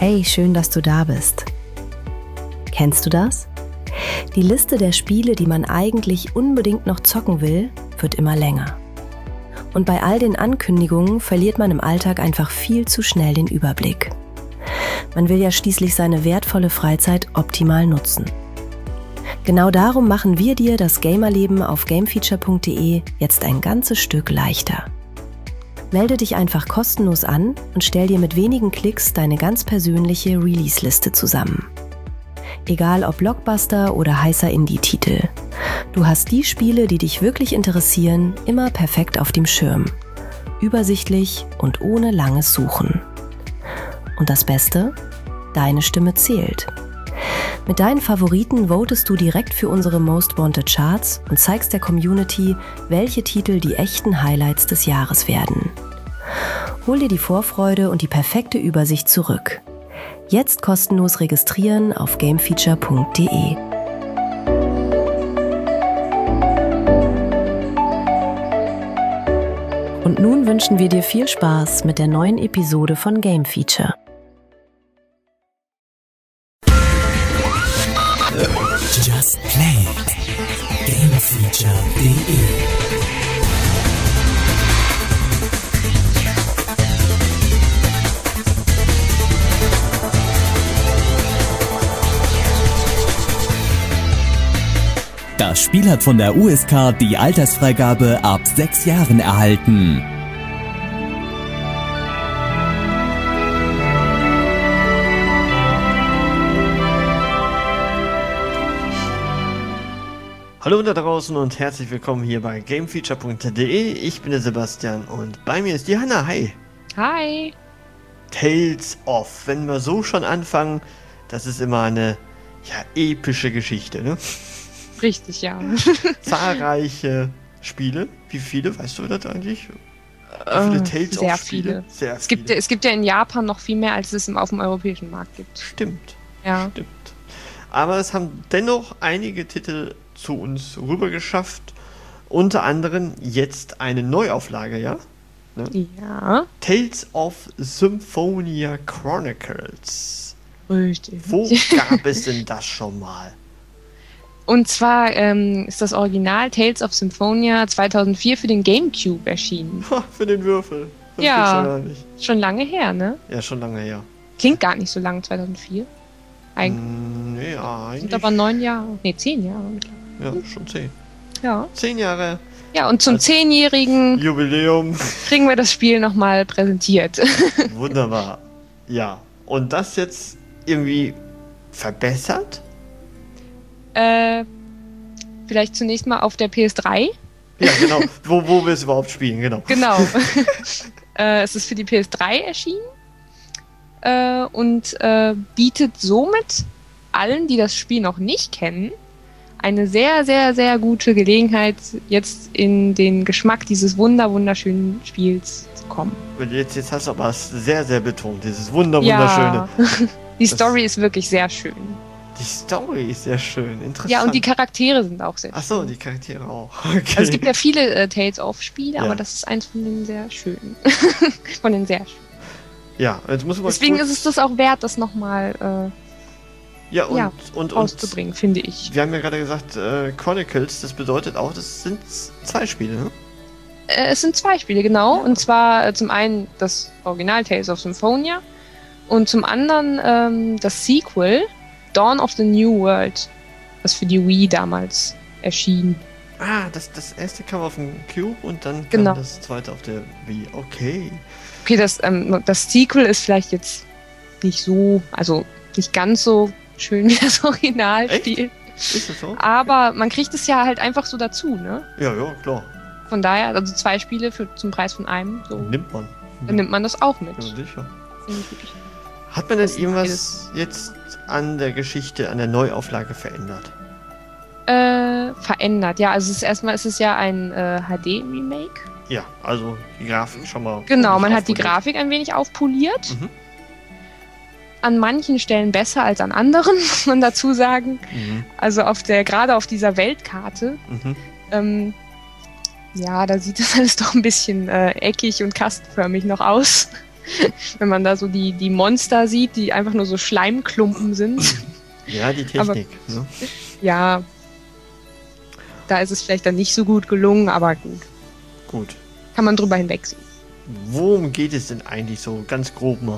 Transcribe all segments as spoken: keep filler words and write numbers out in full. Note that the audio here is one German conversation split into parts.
Hey, schön, dass du da bist. Kennst du das? Die Liste der Spiele, die man eigentlich unbedingt noch zocken will, wird immer länger. Und bei all den Ankündigungen verliert man im Alltag einfach viel zu schnell den Überblick. Man will ja schließlich seine wertvolle Freizeit optimal nutzen. Genau darum machen wir dir das Gamerleben auf gamefeature punkt de jetzt ein ganzes Stück leichter. Melde dich einfach kostenlos an und stell dir mit wenigen Klicks deine ganz persönliche Release-Liste zusammen. Egal ob Blockbuster oder heißer Indie-Titel. Du hast die Spiele, die dich wirklich interessieren, immer perfekt auf dem Schirm. Übersichtlich und ohne langes Suchen. Und das Beste? Deine Stimme zählt. Mit deinen Favoriten votest du direkt für unsere Most Wanted Charts und zeigst der Community, welche Titel die echten Highlights des Jahres werden. Hol dir die Vorfreude und die perfekte Übersicht zurück. Jetzt kostenlos registrieren auf gamefeature punkt de. Und nun wünschen wir dir viel Spaß mit der neuen Episode von Game Feature. Just Play it. gamefeature punkt de. Das Spiel hat von der U S K die Altersfreigabe ab sechs Jahren erhalten. Hallo da draußen und herzlich willkommen hier bei gamefeature punkt de. Ich bin der Sebastian und bei mir ist die Hanna. Hi. Hi. Tales of. Wenn wir so schon anfangen, das ist immer eine ja, epische Geschichte, ne? Richtig, ja. Zahlreiche Spiele. Wie viele? Weißt du das eigentlich? Wie viele äh, Tales sehr of Spiele? Viele. Sehr es viele. gibt, es gibt ja in Japan noch viel mehr, als es auf dem europäischen Markt gibt. Stimmt. Ja. Stimmt. Aber es haben dennoch einige Titel zu uns rüber geschafft. Unter anderem jetzt eine Neuauflage, ja? Ne? Ja. Tales of Symphonia Chronicles. Richtig. Wo gab es denn das schon mal? Und zwar ähm, ist das Original Tales of Symphonia zweitausendvier für den GameCube erschienen. Ha, für den Würfel. Das Ja. gibt's ja gar nicht. Schon lange her, ne? Ja, schon lange her. Klingt gar nicht so lang, zweitausendvier. Eigentlich. Mm, nee, ja, eigentlich. Sind aber neun Jahre. Ne, zehn Jahre. Ja, schon zehn. Ja. Zehn Jahre Ja, und zum Als- zehnjährigen Jubiläum. kriegen wir das Spiel nochmal präsentiert. Wunderbar. Ja. Und das jetzt irgendwie verbessert? Äh, vielleicht zunächst mal auf der P S drei. Ja, genau. wo, wo wir es überhaupt spielen, genau. Genau. äh, es ist für die P S drei erschienen äh, und äh, bietet somit allen, die das Spiel noch nicht kennen, eine sehr, sehr, sehr gute Gelegenheit, jetzt in den Geschmack dieses wunder wunderschönen Spiels zu kommen. Und jetzt, jetzt hast du aber es sehr, sehr betont, dieses wunder wunderschöne. Ja. Die Das- Story ist wirklich sehr schön. Die Story ist sehr schön, interessant. Ja, und die Charaktere sind auch sehr schön. Ach so, die Charaktere auch. Okay. Also es gibt ja viele äh, Tales-of-Spiele, Ja. aber das ist eins von den sehr schönen. von den sehr schönen. Ja, jetzt muss man Deswegen kurz, ist es das auch wert, das nochmal ja, und, ja, und, und, rauszubringen, finde ich. Wir haben ja gerade gesagt, äh, Chronicles, das bedeutet auch, das sind zwei Spiele, ne? Äh, es sind zwei Spiele, genau. Und zwar äh, zum einen das Original Tales of Symphonia und zum anderen ähm, das Sequel Dawn of the New World, was für die Wii damals erschien. Ah, das, das erste kam auf dem Cube und dann kam Genau. das zweite auf der Wii. Okay. Okay, das, ähm, das Sequel ist vielleicht jetzt nicht so, also nicht ganz so schön wie das Originalspiel. Ist das so? Aber man kriegt es ja halt einfach so dazu, ne? Ja, ja, klar. Von daher, also zwei Spiele für, zum Preis von einem, so, Nimmt man. dann nimmt man das auch mit. Ja, sicher. Finde ich wirklich- Hat man denn Das ist irgendwas jetzt an der Geschichte, an der Neuauflage verändert? Äh, verändert, ja. Also es ist erstmal ist es ja ein äh, H D-Remake. Ja, also die Grafik schon mal. Genau, man hat die aufpoliert. Grafik ein wenig aufpoliert. Mhm. An manchen Stellen besser als an anderen, muss man dazu sagen. Mhm. Also auf der, gerade auf dieser Weltkarte, Mhm. ähm, ja, da sieht das alles doch ein bisschen äh, eckig und kastenförmig noch aus. Wenn man da so die, die Monster sieht, die einfach nur so Schleimklumpen sind. Ja, die Technik. Aber, ne? Ja, da ist es vielleicht dann nicht so gut gelungen, aber gut. Gut. Kann man drüber hinwegsehen. Worum geht es denn eigentlich so ganz grob mal?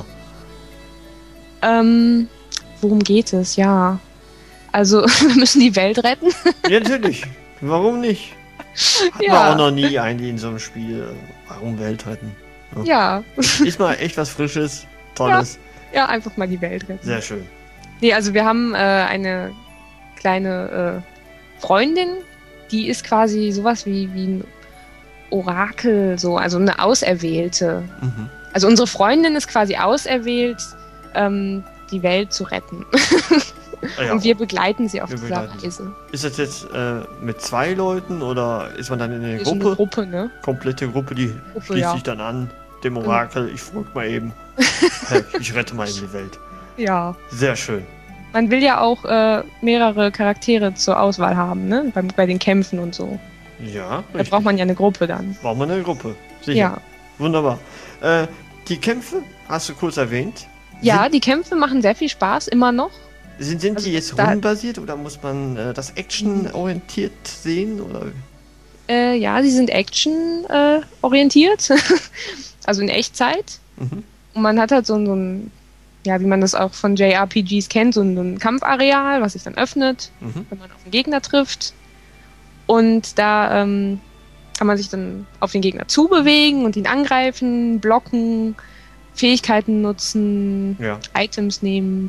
Ähm, worum geht es? Ja. Also, wir müssen die Welt retten. Ja, natürlich. Warum nicht? Hat Ja. man auch noch nie eigentlich in so einem Spiel. Warum Welt retten? Ja. Ist mal echt was Frisches, Tolles. Ja, einfach mal die Welt retten. Sehr schön. Nee, also wir haben äh, eine kleine äh, Freundin, die ist quasi sowas wie, wie ein Orakel, so, also eine Auserwählte. Mhm. Also unsere Freundin ist quasi auserwählt, ähm, die Welt zu retten. Ah, ja. Und wir begleiten sie auf Wir dieser begleiten sie. Reise. Ist das jetzt äh, mit zwei Leuten oder ist man dann in einer Wir sind Gruppe? eine Gruppe, ne? Komplette Gruppe, die Gruppe, schließt ja. sich dann an. Dem Orakel, ich folge mal eben. Hey, ich rette mal eben die Welt. Ja. Sehr schön. Man will ja auch äh, mehrere Charaktere zur Auswahl haben, ne? Bei, bei den Kämpfen und so. Ja, Da richtig. braucht man ja eine Gruppe dann. Braucht man eine Gruppe. Sicher. Ja. Wunderbar. Äh, die Kämpfe hast du kurz erwähnt. Ja, die Kämpfe machen sehr viel Spaß, immer noch. Sind, sind Also die jetzt da- rundenbasiert oder muss man äh, das Action-orientiert sehen? Oder? Äh, ja, sie sind Action-orientiert. Äh, orientiert. Also in Echtzeit. Mhm. Und man hat halt so, ein- so ein, ja, wie man das auch von J R P Gs kennt, so ein, so ein Kampfareal, was sich dann öffnet, Mhm. wenn man auf den Gegner trifft. Und da ähm, kann man sich dann auf den Gegner zubewegen und ihn angreifen, blocken, Fähigkeiten nutzen, Ja. Items nehmen.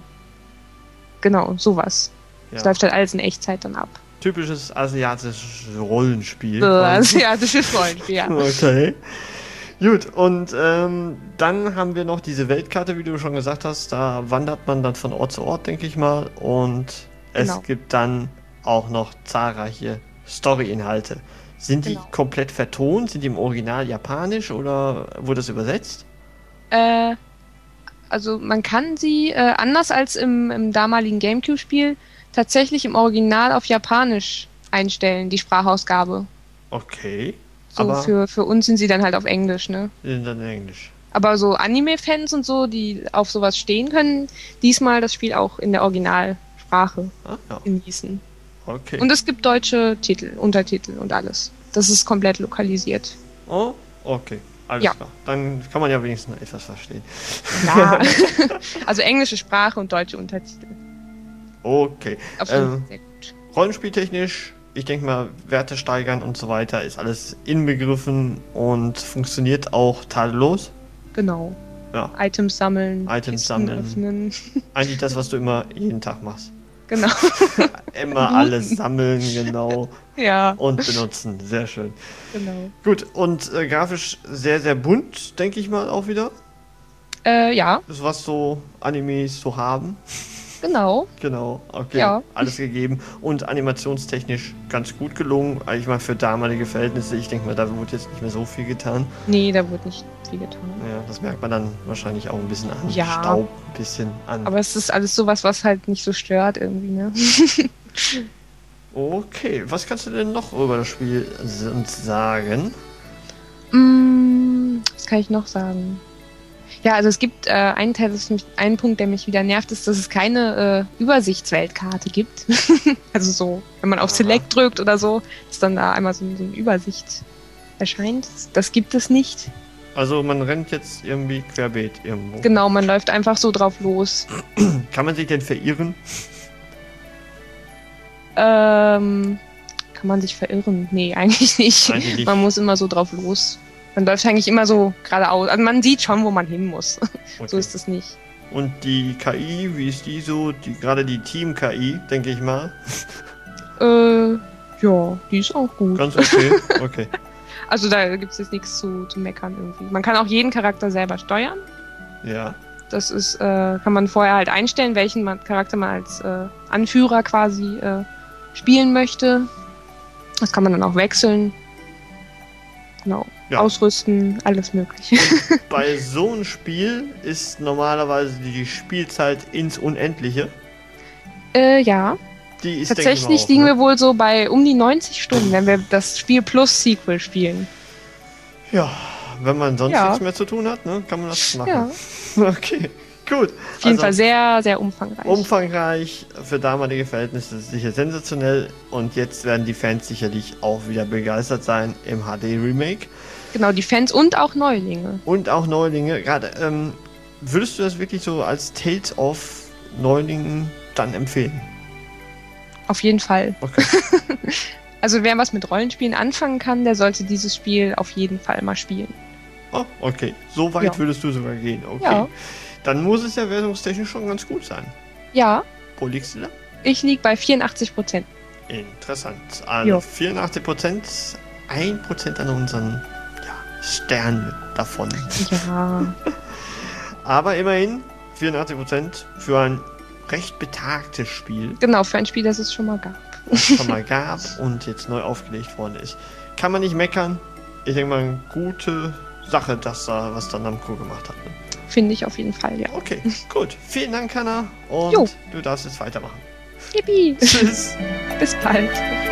Genau, sowas. Das ja. läuft halt alles in Echtzeit dann ab. Typisches asiatisches Rollenspiel. So, quasi. asiatisches Rollenspiel, ja. Okay. Gut, und ähm, dann haben wir noch diese Weltkarte, wie du schon gesagt hast. Da wandert man dann von Ort zu Ort, denke ich mal. Und es Genau. gibt dann auch noch zahlreiche Story-Inhalte. Sind die Genau. komplett vertont? Sind die im Original japanisch oder wurde das übersetzt? Äh, also man kann sie, äh, anders als im, im damaligen GameCube-Spiel, tatsächlich im Original auf Japanisch einstellen, die Sprachausgabe. Okay. So, aber für, für uns sind sie dann halt auf Englisch, ne? die sind dann in Englisch. Aber so Anime-Fans und so, die auf sowas stehen können, diesmal das Spiel auch in der Originalsprache Ah, ja. genießen. Okay. Und es gibt deutsche Titel, Untertitel und alles. Das ist komplett lokalisiert. oh, okay. Alles Ja. klar. Dann kann man ja wenigstens noch etwas verstehen. Ja. Also englische Sprache und deutsche Untertitel. Okay. Auf jeden Ähm, Fall sehr gut. Rollenspieltechnisch, ich denke mal, Werte steigern und so weiter ist alles inbegriffen und funktioniert auch tadellos. Genau. Ja, Items sammeln, Items Kisten sammeln. öffnen. eigentlich das, was du immer jeden Tag machst. Genau. Immer alles sammeln, genau, Ja, und benutzen. Sehr schön. genau. Gut, und äh, grafisch sehr, sehr bunt, denke ich mal auch wieder. Äh, ja, Das, was so Animes so haben. genau. Genau, okay. Ja. Alles gegeben. Und animationstechnisch ganz gut gelungen. Ich meine, für damalige Verhältnisse, ich denke mal, da wurde jetzt nicht mehr so viel getan. Nee, da wurde nicht viel getan. Ja, das merkt man dann wahrscheinlich auch ein bisschen an. Ja. Staub, ein bisschen an. Aber es ist alles sowas, was halt nicht so stört irgendwie, ne? Okay, was kannst du denn noch über das Spiel uns sagen? Mm, was kann ich noch sagen? Ja, also es gibt äh, einen Teil, das mich, einen Punkt, der mich wieder nervt, ist, dass es keine äh, Übersichtsweltkarte gibt. Also so, wenn man auf Aha. Select drückt oder so, dass dann da einmal so, so eine Übersicht erscheint. Das gibt es nicht. Also man rennt jetzt irgendwie querbeet irgendwo. Genau, man läuft einfach so drauf los. Kann man sich denn verirren? Ähm, kann man sich verirren? Nee, eigentlich nicht. Eigentlich nicht. Man muss immer so drauf los. Man läuft eigentlich immer so geradeaus. Also man sieht schon, wo man hin muss. Okay. So ist es nicht. Und die K I, wie ist die so? Die, gerade die Team-K I, denke ich mal. Äh, ja, die ist auch gut. Ganz okay. Okay. Also da gibt es jetzt nichts zu, zu meckern irgendwie. Man kann auch jeden Charakter selber steuern. Ja. Das ist, äh, kann man vorher halt einstellen, welchen man, Charakter man als äh, Anführer quasi äh, spielen möchte. Das kann man dann auch wechseln. Genau. Ja. Ausrüsten, alles mögliche. Bei so einem Spiel ist normalerweise die Spielzeit ins Unendliche. äh, ja. Die ist Tatsächlich denke ich mal, liegen auch, ne? wir wohl so bei um die neunzig Stunden, wenn wir das Spiel plus Sequel spielen. Ja, wenn man sonst Ja. nichts mehr zu tun hat, ne, kann man das machen. Ja. Okay, gut. Auf jeden Fall sehr, sehr umfangreich. Umfangreich, für damalige Verhältnisse sicher sensationell und jetzt werden die Fans sicherlich auch wieder begeistert sein im H D-Remake. Genau, die Fans und auch Neulinge. Und auch Neulinge. Gerade, ähm, würdest du das wirklich so als Tales of Neulingen dann empfehlen? Auf jeden Fall. Okay. Also wer was mit Rollenspielen anfangen kann, der sollte dieses Spiel auf jeden Fall mal spielen. Oh, okay. So weit Ja. würdest du sogar gehen. Okay. Ja. Dann muss es ja wertungstechnisch schon ganz gut sein. Ja, Wo liegst du da? ich lieg bei vierundachtzig Prozent. Interessant. Also Jo. vierundachtzig Prozent, ein Prozent an unseren ja, Sternen davon. Ja. Aber immerhin vierundachtzig Prozent für ein recht betagtes Spiel, Genau, für ein Spiel, das es schon mal gab. das es schon mal gab und jetzt neu aufgelegt worden ist. Kann man nicht meckern. Ich denke mal, eine gute Sache, dass da was dann Namco gemacht hat. Ne? Finde ich auf jeden Fall, ja. Okay, gut. Vielen Dank, Hanna. Und Jo. du darfst jetzt weitermachen. Yippie! Tschüss. Bis bald.